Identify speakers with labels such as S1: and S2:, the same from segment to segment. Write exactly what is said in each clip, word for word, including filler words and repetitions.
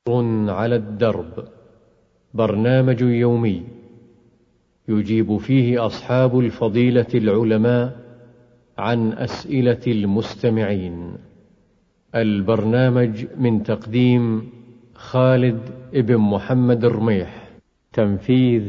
S1: على الدرب، برنامج يومي يجيب فيه أصحاب الفضيلة العلماء عن أسئلة المستمعين. البرنامج من تقديم خالد ابن محمد الرميح، تنفيذ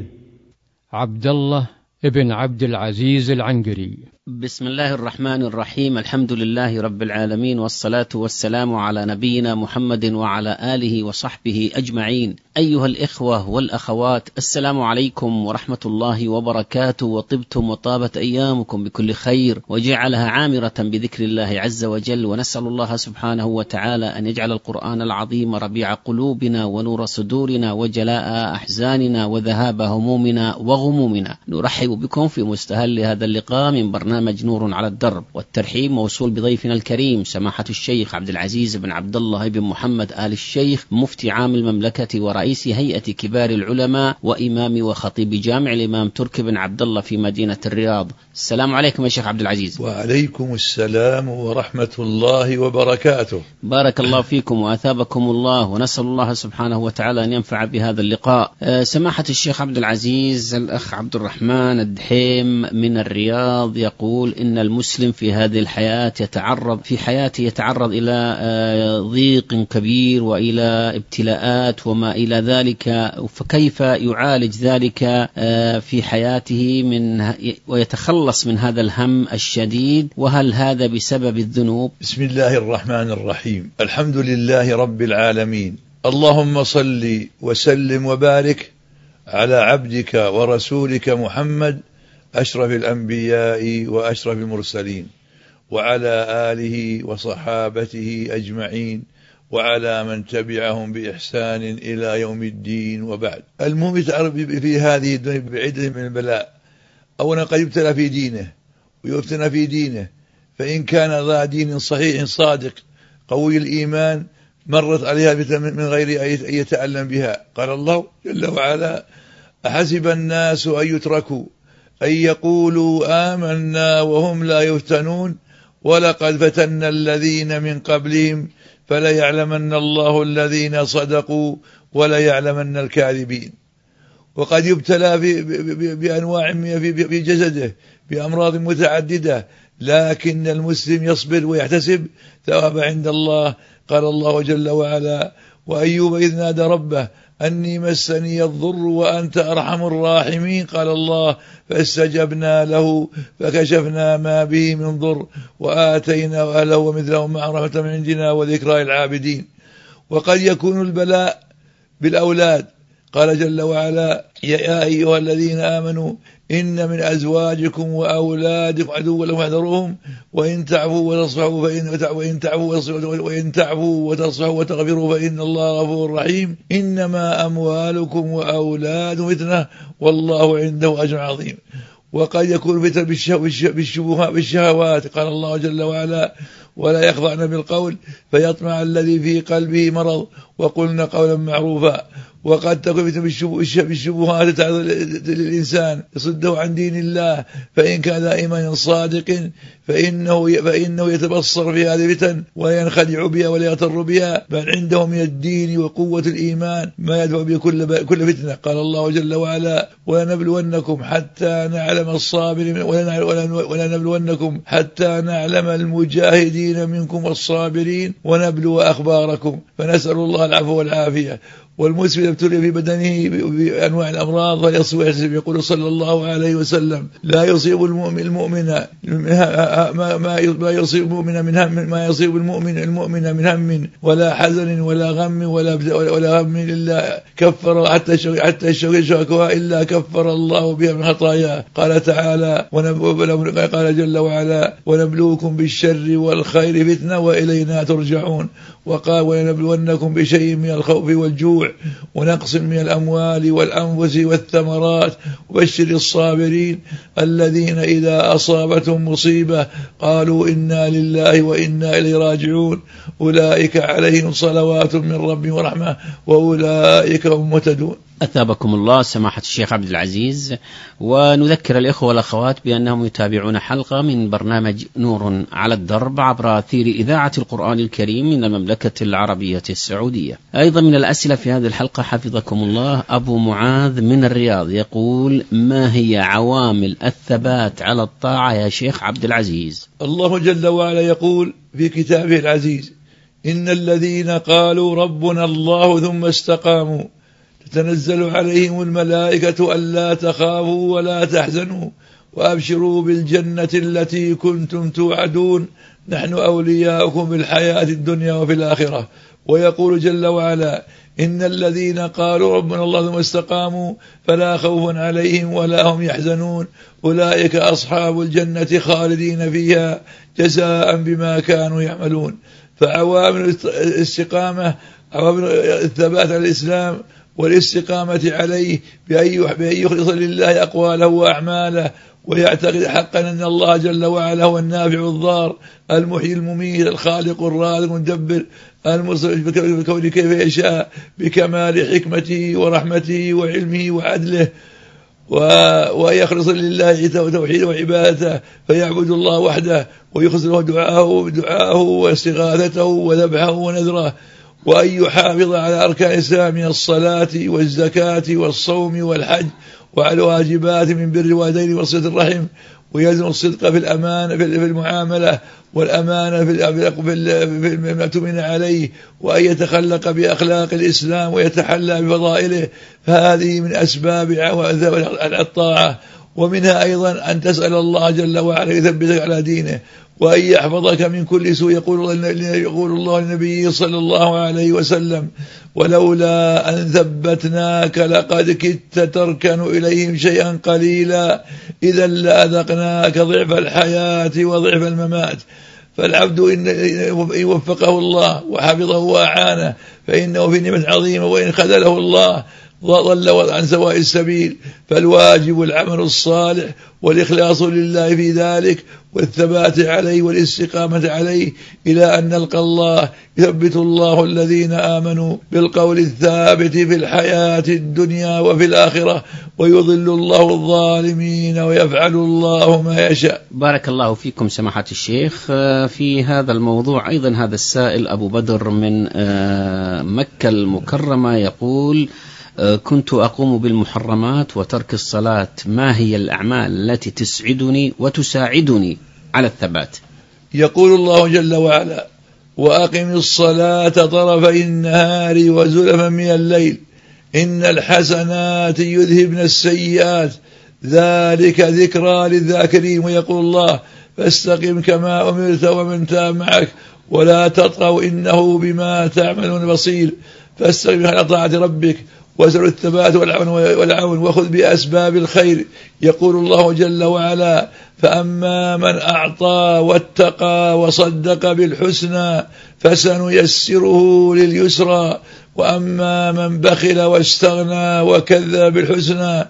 S2: عبد الله ابن عبد العزيز العنقري.
S3: بسم الله الرحمن الرحيم، الحمد لله رب العالمين، والصلاة والسلام على نبينا محمد وعلى آله وصحبه أجمعين. أيها الإخوة والأخوات، السلام عليكم ورحمة الله وبركاته، وطبتم وطابت أيامكم بكل خير وجعلها عامرة بذكر الله عز وجل، ونسأل الله سبحانه وتعالى أن يجعل القرآن العظيم ربيع قلوبنا ونور صدورنا وجلاء أحزاننا وذهاب همومنا وغمومنا. نرحب بكم في مستهل هذا اللقاء من برنامج نور على الدرب، والترحيب موصول بضيفنا الكريم سماحة الشيخ عبد العزيز بن عبد الله بن محمد آل الشيخ، مفتي عام المملكة ورئيس هيئة كبار العلماء وإمام وخطيب جامع الإمام تركي بن عبد الله في مدينة الرياض. السلام عليكم يا شيخ عبد العزيز.
S4: وعليكم السلام ورحمة الله وبركاته.
S3: بارك الله فيكم وأثابكم الله، ونسأل الله سبحانه وتعالى أن ينفع بهذا اللقاء. أه سماحة الشيخ عبد العزيز، الأخ عبد الرحمن الدحيم من الرياض يقول إن المسلم في هذه الحياة يتعرض في حياته يتعرض إلى أه ضيق كبير وإلى ابتلاءات وما إلى ذلك، فكيف يعالج ذلك أه في حياته من ويتخلص من هذا الهم الشديد، وهل هذا بسبب الذنوب؟
S4: بسم الله الرحمن الرحيم، الحمد لله رب العالمين، اللهم صل وسلم وبارك على عبدك ورسولك محمد أشرف الأنبياء وأشرف المرسلين، وعلى آله وصحابته أجمعين، وعلى من تبعهم بإحسان إلى يوم الدين، وبعد. المهم يتعرض في هذه الدنيا بعدة من البلاء. أولا قد يبتلى في دينه ويفتن في دينه، فإن كان ذا دين صحيح صادق قوي الإيمان مرت عليها من غير أن يتألم بها. قال الله جل وعلا: أحسب الناس أن يتركوا أن يقولوا آمنا وهم لا يفتنون ولقد فتنا الذين من قبلهم فليعلمن الله الذين صدقوا وليعلمن الكاذبين. وقد يبتلى بأنواع في جسده بأمراض متعددة، لكن المسلم يصبر ويحتسب ثواب عند الله. قال الله جل وعلا: وأيوب إذ نادى ربه أني مسني الضر وأنت أرحم الراحمين. قال الله: فاستجبنا له فكشفنا ما به من ضر وآتينا أهله ومثلهم مع رحمة من عندنا وذكرى العابدين. وقد يكون البلاء بالأولاد. قال جل وعلا: يا أيها الذين آمنوا إن من أزواجكم وأولادكم عدوا لكم فاحذروهم وإن تعفوا وتصفحوا فإن وإن تعفوا وإن تعفوا وتصفحوا وتغفروا فإن الله غفور رحيم. إنما أموالكم وأولادكم فتنة والله عنده أجر عظيم. وقد يكون فتنة بالشهوات. قال الله جل وعلا: ولا يخضعن بالقول فيطمع الذي في قلبه مرض وقلن قولا معروفا. وقد تكون بالشبهات تعرض للإنسان يصده عن دين الله، فإن كان ذا إيمان صادق فإنه فإنه يتبصر في هذه الفتن ولا ينخدع بها ولا يغتر بها، بل عنده من الدين وقوة الإيمان ما يدفع بكل كل فتنة. قال الله جل وعلا: ولنبلونكم حتى نعلم الصابرين ولنبلونكم حتى نعلم المجاهدين منكم والصابرين ونبلو أخباركم. فنسأل الله العفو والعافية. والمسلم يبتلي في بدنه بأنواع الأمراض فليصبر ويحتسب. يقول صلى الله عليه وسلم: لا يصيب المؤمن المؤمن ما ما يصيب المؤمن من هم ما يصيب المؤمن المؤمن من هم ولا حزن ولا غم ولا ولا هم إلا كفر حتى حتى الشكوى إلا كفر الله بها من خطاياه. قال تعالى: قال جل وعلا: ونبلوكم بالشر والخير فتنة وإلينا ترجعون. وقال: ولنبلونكم بشيء من الخوف والجوع ونقص من الأموال والأنفس والثمرات وبشر الصابرين الذين إذا أصابتهم مصيبة قالوا إنا لله وإنا إليه راجعون أولئك عليهم صلوات من ربهم ورحمة وأولئك هم مهتدون.
S3: أثابكم الله سماحة الشيخ عبد العزيز. ونذكر الإخوة والأخوات بأنهم يتابعون حلقة من برنامج نور على الدرب عبر أثير إذاعة القرآن الكريم من المملكة العربية السعودية. أيضا من الأسئلة في هذه الحلقة حفظكم الله أبو معاذ من الرياض يقول: ما هي عوامل الثبات على الطاعة يا شيخ عبد العزيز؟
S4: الله جل وعلا يقول في كتابه العزيز: إن الذين قالوا ربنا الله ثم استقاموا تتنزل عليهم الملائكة ألا تخافوا ولا تحزنوا وأبشروا بالجنة التي كنتم توعدون نحن أولياؤكم في الحياة الدنيا وفي الآخرة. ويقول جل وعلا: إن الذين قالوا ربنا الله ثم استقاموا فلا خوف عليهم ولا هم يحزنون أولئك أصحاب الجنة خالدين فيها جزاء بما كانوا يعملون. فعوامل الاستقامة عوامل الثبات على الإسلام والاستقامة عليه بأن يخلص لله أقواله وأعماله، ويعتقد حقا أن الله جل وعلا هو النافع الضار المحيي المميت الخالق الرازق المدبر المصرف بكون كيف يشاء بكمال حكمته ورحمته وعلمه وعدله، ويخلص لله توحيده وعبادته فيعبد الله وحده ويخلص له دعاءه دعاءه واستغاثته وذبحه ونذره، وأن يحافظ على أركان الإسلام من الصلاة والزكاة والصوم والحج وعلى الواجبات من بر الوالدين وصلة الرحم، ويلزم الصدق في الأمانة في المعاملة والأمانة في ما اؤتمن عليه، وأن يتخلق بأخلاق الإسلام ويتحلى بفضائله. فهذه من أسباب الطاعة. ومنها أيضا أن تسأل الله جل وعلا يثبتك على دينه وأن يحفظك من كل سوء. يقول يقول الله لنبيه صلى الله عليه وسلم: ولولا أن ثبتناك لقد كدت تركن إليهم شيئا قليلا إذا لأذقناك ضعف الحياة وضعف الممات. فالعبد إن وفقه الله وحفظه وأعانه فإنه في نعمة عظيمة، وإن خذله الله ضل عن سواء السبيل. فالواجب العمل الصالح والإخلاص لله في ذلك والثبات عليه والاستقامة عليه إلى أن نلقى الله. يثبت الله الذين آمنوا بالقول الثابت في الحياة الدنيا وفي الآخرة ويضل الله الظالمين ويفعل الله ما يشاء.
S3: بارك الله فيكم سماحة الشيخ. في هذا الموضوع أيضا هذا السائل أبو بدر من مكة المكرمة يقول: كنت أقوم بالمحرمات وترك الصلاة، ما هي الأعمال التي تسعدني وتساعدني على الثبات؟
S4: يقول الله جل وعلا: وأقم الصلاة طرفي النهار وزلفا من الليل إن الحسنات يذهبن السيئات ذلك ذكرى للذاكرين. ويقول الله: فاستقم كما أمرت ومن تاب معك ولا تطغوا إنه بما تعملون بصير. فاستقم على طاعة ربك واسأل الثبات والعون وخذ بأسباب الخير. يقول الله جل وعلا: فأما من أعطى واتقى وصدق بالحسنى فسنيسره لليسرى وأما من بخل واستغنى وكذب بالحسنى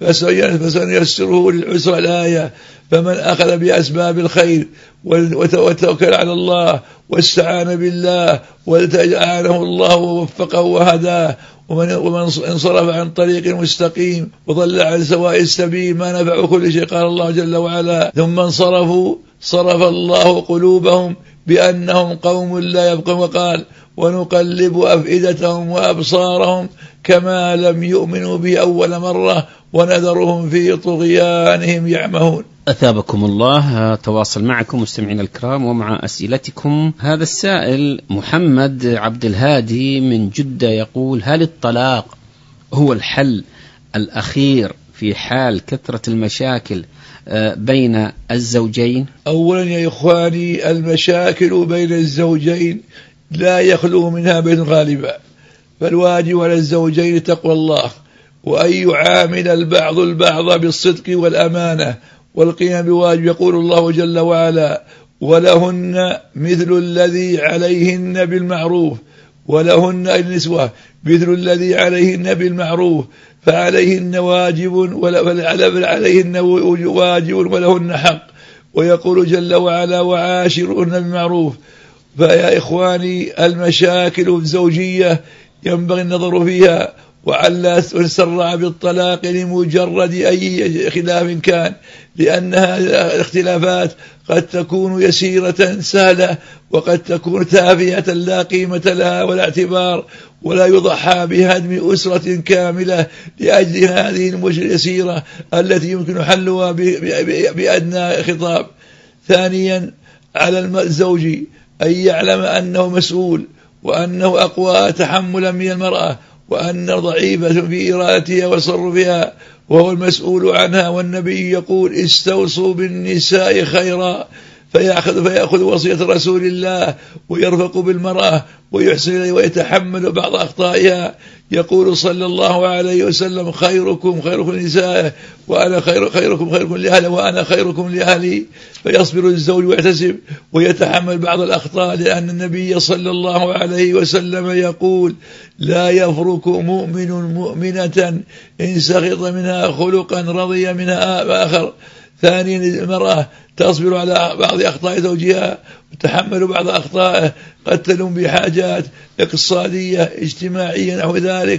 S4: فسنيسره للعسرى. الآية. فمن أخذ بأسباب الخير وتوكل على الله واستعان بالله وأعانه الله ووفقه وهداه، ومن انصرف عن طريق مستقيم وضل عن سواء السبيل ما نفع كل شيء. قال الله جل وعلا: ثم انصرفوا صرف الله قلوبهم بأنهم قوم لا يفقهون. وقال: ونقلب أفئدتهم وأبصارهم كما لم يؤمنوا به أول مرة ونذرهم في طغيانهم يعمهون.
S3: أثابكم الله. تواصل معكم مستمعين الكرام ومع أسئلتكم. هذا السائل محمد عبد الهادي من جدة يقول: هل الطلاق هو الحل الأخير في حال كثرة المشاكل بين الزوجين؟
S4: أولا يا إخواني، المشاكل بين الزوجين لا يخلو منها بين غالبا، فالواجب على الزوجين تقوى الله وأن يعامل البعض البعض بالصدق والأمانة والقيام بواجب. يقول الله جل وعلا: ولهن مثل الذي عليهن بالمعروف ولهن النسوة مثل الذي عليهن بالمعروف فعليهن واجب وعليهن واجب ولهن حق. ويقول جل وعلا: وعاشرهن بالمعروف. فيا إخواني، المشاكل الزوجية ينبغي النظر فيها وعلى تسرع بالطلاق لمجرد أي خلاف كان، لأن الاختلافات قد تكون يسيرة سهلة وقد تكون تافهة لا قيمة لها ولا اعتبار، ولا يضحى بهدم أسرة كاملة لأجل هذه المشكلة اليسيرة التي يمكن حلها بأدنى خطاب. ثانيا، على الزوج أن يعلم أنه مسؤول، وأنه أقوى تحملا من المرأة، وأن ضعيفة في إرادتها وتصرفها وهو المسؤول عنها. والنبي يقول: استوصوا بالنساء خيرا، فيأخذ, فيأخذ وصية رسول الله ويرفق بالمرأة ويحسن ويتحمل بعض أخطائها. يقول صلى الله عليه وسلم: خيركم خيركم لنسائه وأنا خير خيركم خيركم لأهلي وأنا خيركم لأهلي. فيصبر الزوج ويحتسب ويتحمل بعض الأخطاء، لأن النبي صلى الله عليه وسلم يقول: لا يفرق مؤمن مؤمنة إن سخط منها خلقا رضي منها آخر. ثانيا، المرأة تصبر على بعض أخطاء زوجها وتحمل بعض أخطائه، قد تلوم بحاجات اقتصادية اجتماعية نحو ذلك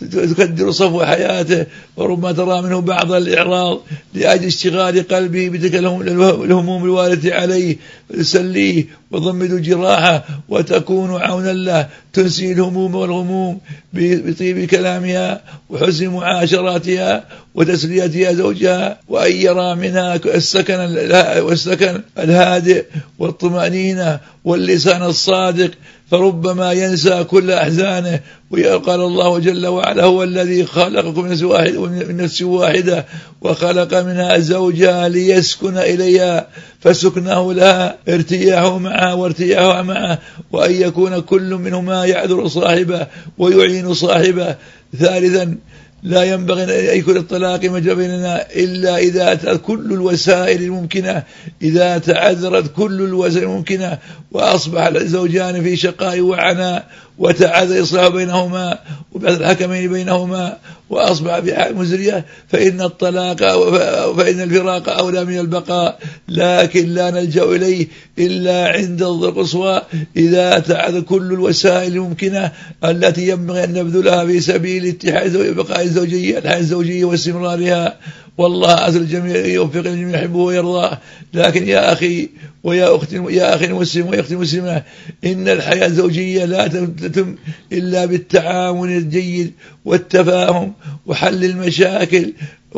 S4: تكدر صفو حياته، وربما ترى منه بعض الإعراض لأجل اشتغال قلبه بتلك الهموم الواردة عليه، تسليه وضمد جراحه وتكون عونا له، تنسي الهموم والغموم بطيب كلامها وحسن معاشراتها وتسليتها زوجها، وأن يرى منها السكن والسكن الهادئ والطمأنينة واللسان الصادق، فربما ينسى كل أحزانه. وقال الله جل وعلا: هو الذي خلقكم من نفس واحدة وخلق منها زوجها ليسكن إليها، فسكنه لها ارتياحه معها وارتياحها معه، وأن يكون كل منهما يعذر صاحبه ويعين صاحبه. ثالثا، لا ينبغي أن يكون الطلاق مجرى بيننا إلا إذا أتت كل الوسائل الممكنة، إذا تعذرت كل الوسائل الممكنة وأصبح الزوجان في شقاء وعناء وتعذر إصلاح بينهما وبعث الحكمين بينهما وأصبح بحال مزرية، فإن الطلاق فإن الفراق أولى من البقاء، لكن لا نلجأ إليه إلا عند القصوى إذا تعذر كل الوسائل الممكنة التي ينبغي أن نبذلها في سبيل اتحاد بقاء الزوجية الحياة الزوجية واستمرارها. والله عز وجل يوفق الجميع يحبه ويرضاه. لكن يا أخي ويا أختي يا أخي المسلم ويا أختي المسلمة، إن الحياة الزوجية لا تتم إلا بالتعاون الجيد والتفاهم وحل المشاكل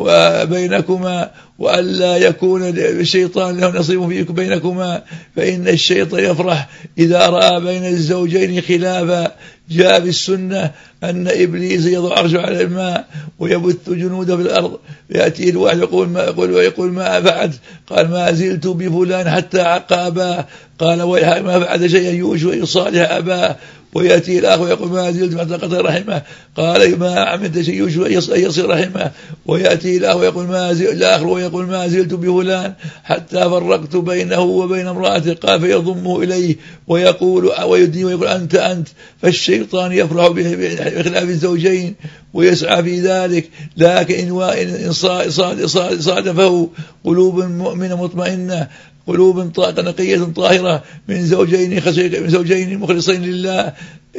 S4: وبينكما، وألا يكون الشيطان له نصيب فيكم بينكما، فإن الشيطان يفرح إذا رأى بين الزوجين خلافا. جاء بالسنة أن إبليس يضع عرشه على الماء ويبث جنوده في الأرض، يأتي الواحد يقول ما يقول ويقول ما فعلت، قال ما زلت بفلان حتى عق أباه، قال ويحك ما فعل شيئا يوشع يصالح أباه. ويأتي الآخر ويقول ما زلت حتى قطع رحمه، قال ما عملت شيء يوشع يصل رحمه. ويأتي الآخر ويقول ما زلت الآخر ويقول ما زلت بفلان حتى فرقت بينه وبين امرأته، قال فيضمه إليه ويقول ويدني ويقول أنت أنت. فالشيطان يفرح بخلاف الزوجين ويسعى في ذلك، لكن إن صادفه قلوب مؤمنة مطمئنة، قلوب نقية طاهرة من زوجين من زوجين مخلصين لله،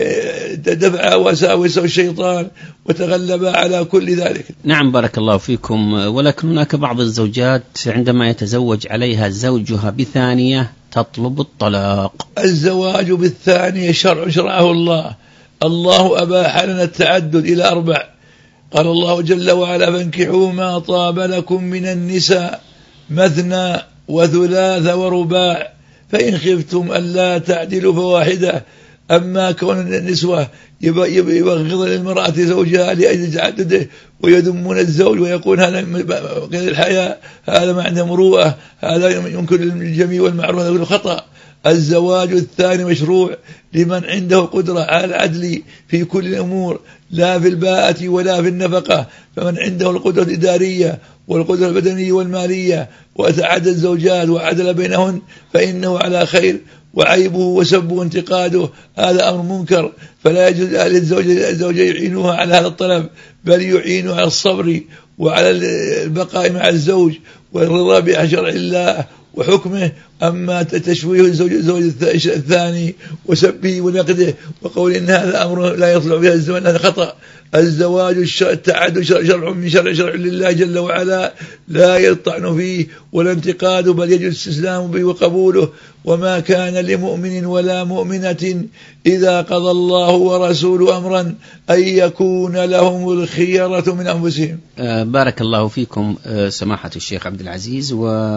S4: دفع وساوس الشيطان وتغلب على كل ذلك.
S3: نعم، بارك الله فيكم. ولكن هناك بعض الزوجات عندما يتزوج عليها زوجها بثانية تطلب الطلاق.
S4: الزواج بالثانية شرع شرعه الله، الله أباح لنا التعدد إلى أربع. قال الله جل وعلا: فانكحوا ما طاب لكم من النساء مثنى وثلاث ورباع فإن خفتم ألا تعدلوا فواحدة. أما كون النسوة يبغض للمرأة زوجها لأجل تعدده ويذمون الزوج ويقول هذا قيد الحياة، هذا ما عنده مروءة، هذا ينكر الجميع والمعروف، هذا خطأ. الزواج الثاني مشروع لمن عنده قدرة على العدل في كل الأمور، لا في الباءة ولا في النفقة. فمن عنده القدرة الإدارية والقدرة البدنية والمالية وتعدد الزوجات وعدل بينهن فإنه على خير، وعيبه وسبه وانتقاده هذا أمر منكر، فلا يجوز لأهل الزوجة يعينوها على هذا الطلب، بل يعينوا على الصبر وعلى البقاء مع الزوج والرضا بشرع الله وحكمه، أما تشويه الزوج, الزوج الثاني وسبه ونقده وقول إن هذا أمر لا يطلع فيها الزمان، هذا خطأ. الزواج التعدد شرع من شرع شرع لله جل وعلا لا يطعن فيه ولا انتقاد، بل يجوز الاستسلام به وقبوله. وما كان لمؤمن ولا مؤمنة إذا قضى الله ورسوله أمرا أن يكون لهم الخيرة من أنفسهم.
S3: آه بارك الله فيكم آه سماحة الشيخ عبد العزيز.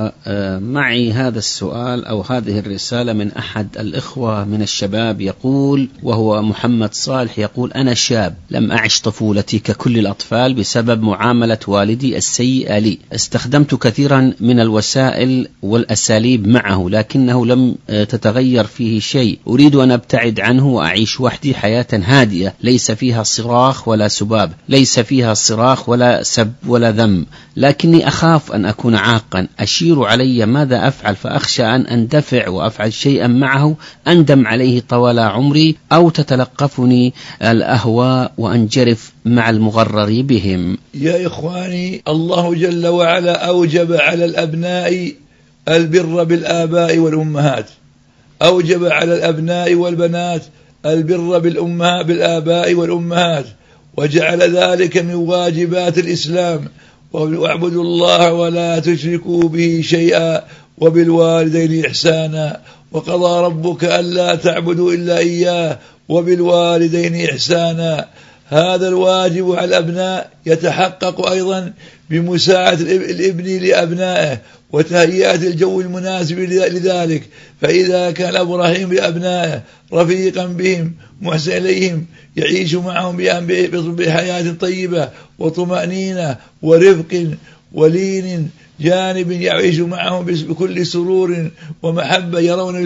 S3: ومعي هذا السؤال أو هذه الرسالة من أحد الإخوة من الشباب، يقول وهو محمد صالح، يقول: أنا شاب لم أعش طفولتي ككل الأطفال بسبب معاملة والدي السيئة لي. استخدمت كثيرا من الوسائل والأساليب معه لكنه لم تتغير فيه شيء. أريد أن أبتعد عنه وأعيش وحدي حياة هادئة ليس فيها صراخ ولا سباب، ليس فيها صراخ ولا سب ولا ذم، لكني أخاف أن أكون عاقا. أشير علي ماذا أفعل؟ فأخشى أن أندفع وأفعل شيئا معه أندم عليه طوال عمري، أو تتلقفني الأهواء وأنجرف مع المغرر بهم.
S4: يا إخواني، الله جل وعلا أوجب على الأبناء البر بالآباء والأمهات، أوجب على الأبناء والبنات البر بالأمهات بالآباء والأمهات، وجعل ذلك من واجبات الإسلام. واعبدوا الله ولا تشركوا به شيئا وبالوالدين إحسانا، وقضى ربك ألا تعبدوا إلا إياه وبالوالدين إحسانا. هذا الواجب على الأبناء يتحقق أيضا بمساعدة الابن لأبنائه وتهيئة الجو المناسب لذلك. فإذا كان أبو رحيم بأبنائه رفيقا بهم محسن إليهم يعيش معهم بحياة طيبة وطمأنينة ورفق ولين جانب، يعيش معهم بكل سرور ومحبة، يرون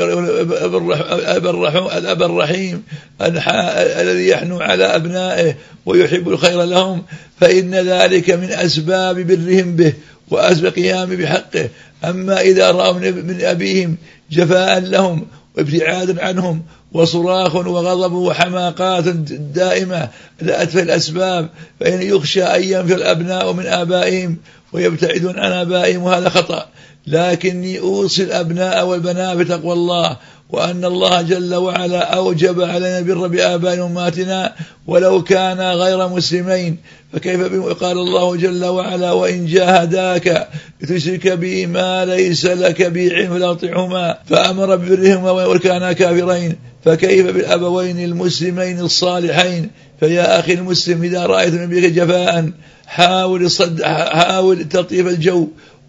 S4: الأب الرحيم الذي يحنو على أبنائه ويحب الخير لهم، فإن ذلك من أسباب برهم به وأسباب قيام بحقه. أما إذا رأوا من أبيهم جفاء لهم وابتعاد عنهم وصراخ وغضب وحماقات دائمة لأتفه الأسباب، فإن يخشى أن ينفر الأبناء من آبائهم ويبتعدون عن آبائهم، وهذا خطأ. لكني أوصي الأبناء والبنات بتقوى الله، وأن الله جل وعلا أوجب علينا البر بآبائنا وأمهاتنا ولو كانا غير مسلمين. فكيف بهم؟ قال الله جل وعلا: وإن جاهداك لتشرك بي ما ليس لك به علم فلا تطعهما، فأمر ببرهما وكانا كافرين. فكيف بالأبوين المسلمين الصالحين؟ فيا أخي المسلم، إذا رأيت من بك جفاء حاول الصد حاول تلطيف الجو،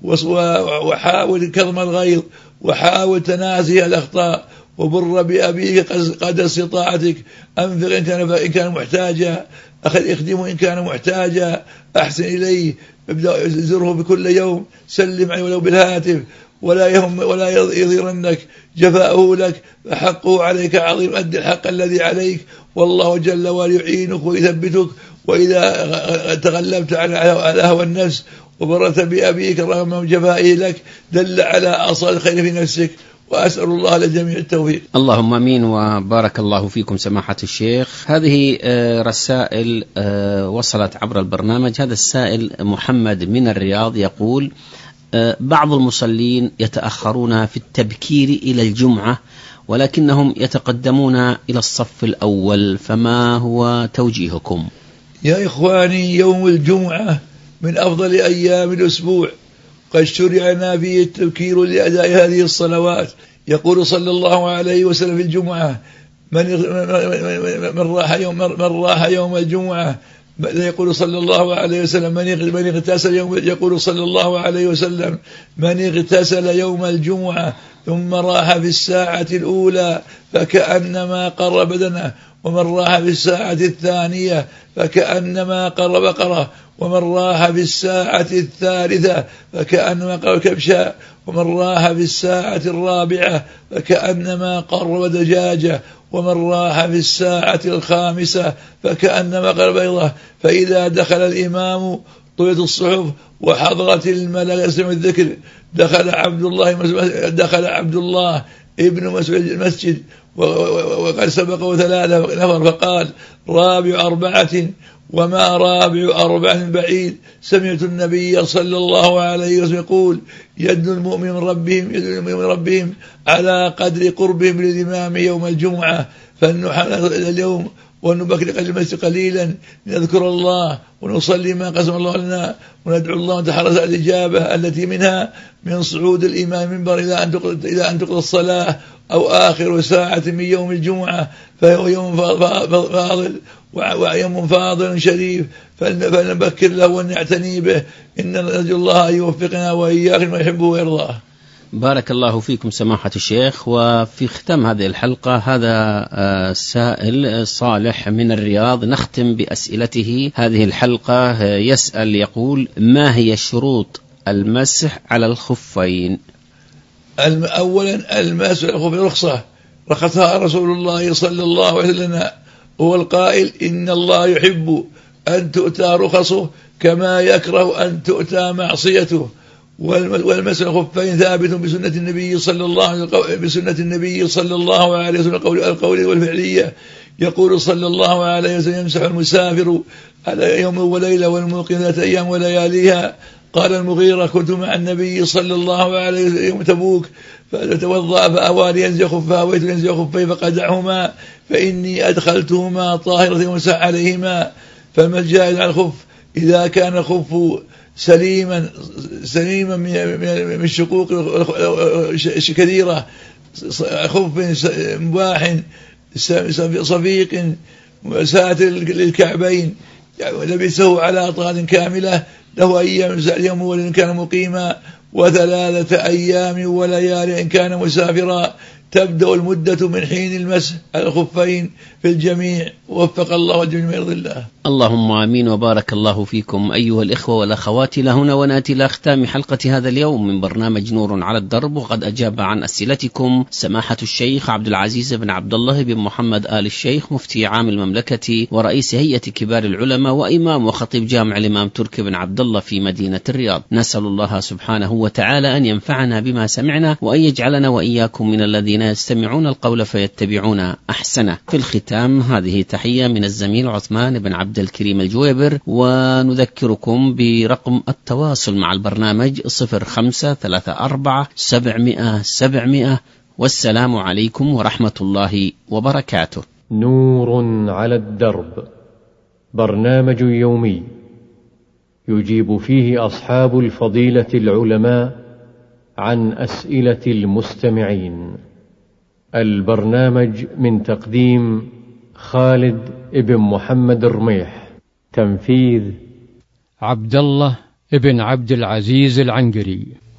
S4: وحاول كظم الغيظ، وحاول تنازي الأخطاء، وبر بأبيك قدر استطاعتك. أنفق إن كان إن كان محتاجا، أخذ اخدمه إن كان محتاجا، أحسن إليه، ابدأ زره بكل يوم، سلم عليه ولو بالهاتف، ولا يهم ولا يضيرنك جفاؤه لك، فحقه عليك عظيم. أدي الحق الذي عليك، والله جل وعلا يعينك ويثبتك. وإذا تغلبت على هوى النفس وبرت بأبيك رغم جفائه لك، دل على أصل الخير في نفسك. وأسأل الله لجميع التوفيق.
S3: اللهم آمين. وبارك الله فيكم سماحة الشيخ. هذه رسائل وصلت عبر البرنامج. هذا السائل محمد من الرياض يقول: بعض المصلين يتأخرون في التبكير إلى الجمعة ولكنهم يتقدمون إلى الصف الأول، فما هو توجيهكم؟
S4: يا إخواني، يوم الجمعة من أفضل أيام الأسبوع، قد شرعنا فيه التبكير لأداء هذه الصلوات. يقول صلى الله عليه وسلم في الجمعة: من من راح يوم من راح يوم الجمعة، يقول صلى الله عليه وسلم: من اغتسل يوم يقول صلى الله عليه وسلم: من اغتسل يوم الجمعة ثم راح في الساعة الأولى فكأنما قر بدنه، ومن راح في الساعة الثانية فكأنما قر بقرة، ومن راح في الساعة الثالثة فكأنما قر كبشا، ومن راح في الساعة الرابعة فكأنما قر دجاجة، ومن راح في الساعة الخامسة فكأنما قر بيضة. فإذا دخل الإمام طويت الصحف وحضرت الملائكة يسمع الذكر، دخل عبد الله دخل عبد الله ابن مسعود المسجد وقد سبقه ثلاثة نفر، فقال: رابع أربعة وما رابع أربع بعيد. سمعت النبي صلى الله عليه وسلم يقول: يد المؤمن من ربهم يد المؤمن من ربهم على قدر قربهم للإمام يوم الجمعة، فلنحن اليوم ونبكر المسجد قليلا نذكر الله ونصلي ما قسم الله لنا وندعو الله ونتحرز الإجابة التي منها من صعود الإمام منبر إلى أن تقضى إلى أن تقضى الصلاة أو آخر ساعة من يوم الجمعة، فهو يوم فاضل ويوم فاضل شريف، فلنبكر له ونعتني به. إن نرجو الله أن يوفقنا وإياكم ما يحبه ويرضاه.
S3: بارك الله فيكم سماحة الشيخ. وفي ختام هذه الحلقة هذا سائل صالح من الرياض نختم بأسئلته هذه الحلقة. يسأل يقول: ما هي شروط المسح على الخفين؟
S4: أولا المسح على الخفين رخصة رخصها رسول الله صلى الله عليه وسلم، هو القائل: إن الله يحب أن تؤتى رخصه كما يكره أن تؤتى معصيته. والمسح الخفين ثابت بسنة النبي صلى الله عليه وسلم بسنة النبي صلى الله عليه وسلم القول والفعلية. يقول صلى الله عليه وسلم: يمسح المسافر على يوم وليلة والمقيم ثلاثة أيام ولياليها. قال المغيرة: كنت مع النبي صلى الله عليه وسلم يوم تبوك فتوضأ فأوى لينزع خفاه ويت ينزع خفيه فقدعهما فإني أدخلتهما طاهرة ومسح عليهما. فالمسجد على الخف إذا كان خف سليما سليما من الشقوق كثيرة، خف مباح صفيق ساتر للكعبين، لبسه على طال كاملة له أيام اليوم ولن كان مقيما وثلاثة أيام وليال إن كان مسافرا. تبدأ المدة من حين المسح على الخفين في الجميع. وفق الله والجميع يرضي الله.
S3: اللهم آمين. وبارك الله فيكم أيها الإخوة والأخوات. لهنا ونأتي إلى ختام حلقة هذا اليوم من برنامج نور على الدرب، وقد أجاب عن أسئلتكم سماحة الشيخ عبد العزيز بن عبد الله بن محمد آل الشيخ مفتي عام المملكة ورئيس هيئة كبار العلماء وإمام وخطيب جامع الإمام تركي بن عبد الله في مدينة الرياض. نسأل الله سبحانه وتعالى أن ينفعنا بما سمعنا وأن يجعلنا وإياكم من الذين يستمعون القول فيتبعون أحسنه. في الختام هذه تحية من الزميل عثمان بن عبد الكريم الجويبر، ونذكركم برقم التواصل مع البرنامج صفر خمسة ثلاثة أربعة سبعمائة سبعمائة. والسلام عليكم ورحمة الله وبركاته.
S1: نور على الدرب، برنامج يومي يجيب فيه أصحاب الفضيلة العلماء عن أسئلة المستمعين. البرنامج من تقديم خالد ابن محمد الرميح، تنفيذ
S2: عبد الله ابن عبد العزيز العنقري.